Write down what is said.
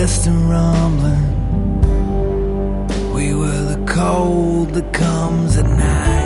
distant rumbling. We were the cold that comes at night.